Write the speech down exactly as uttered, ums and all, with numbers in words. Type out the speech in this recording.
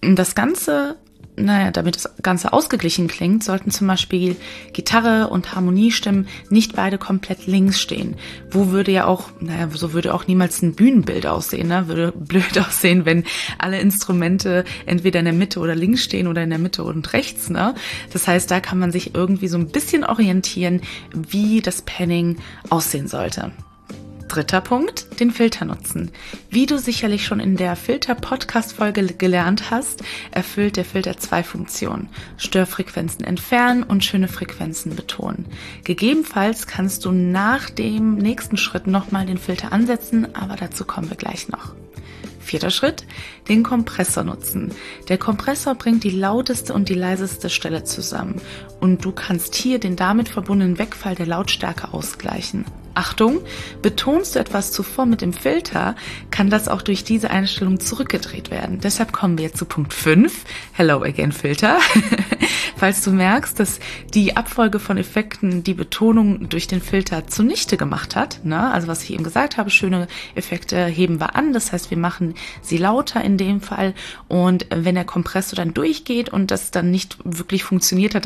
Das Ganze, naja, damit das Ganze ausgeglichen klingt, sollten zum Beispiel Gitarre und Harmoniestimmen nicht beide komplett links stehen. Wo würde ja auch, naja, so würde auch niemals ein Bühnenbild aussehen, ne? Würde blöd aussehen, wenn alle Instrumente entweder in der Mitte oder links stehen oder in der Mitte und rechts, ne? Das heißt, da kann man sich irgendwie so ein bisschen orientieren, wie das Panning aussehen sollte. Dritter Punkt, den Filter nutzen. Wie du sicherlich schon in der Filter-Podcast-Folge gelernt hast, erfüllt der Filter zwei Funktionen. Störfrequenzen entfernen und schöne Frequenzen betonen. Gegebenenfalls kannst du nach dem nächsten Schritt nochmal den Filter ansetzen, aber dazu kommen wir gleich noch. Vierter Schritt, den Kompressor nutzen. Der Kompressor bringt die lauteste und die leiseste Stelle zusammen und du kannst hier den damit verbundenen Wegfall der Lautstärke ausgleichen. Achtung, betonst du etwas zuvor mit dem Filter, kann das auch durch diese Einstellung zurückgedreht werden. Deshalb kommen wir jetzt zu Punkt fünf, Hello Again Filter. Falls du merkst, dass die Abfolge von Effekten die Betonung durch den Filter zunichte gemacht hat, ne? Also was ich eben gesagt habe, schöne Effekte heben wir an, das heißt, wir machen sie lauter in dem Fall und wenn der Kompressor dann durchgeht und das dann nicht wirklich funktioniert hat,